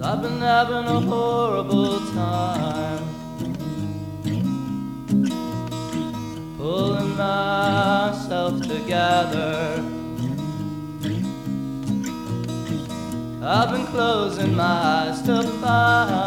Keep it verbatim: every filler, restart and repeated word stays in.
I've been having a horrible time, pulling myself together. I've been closing my eyes to find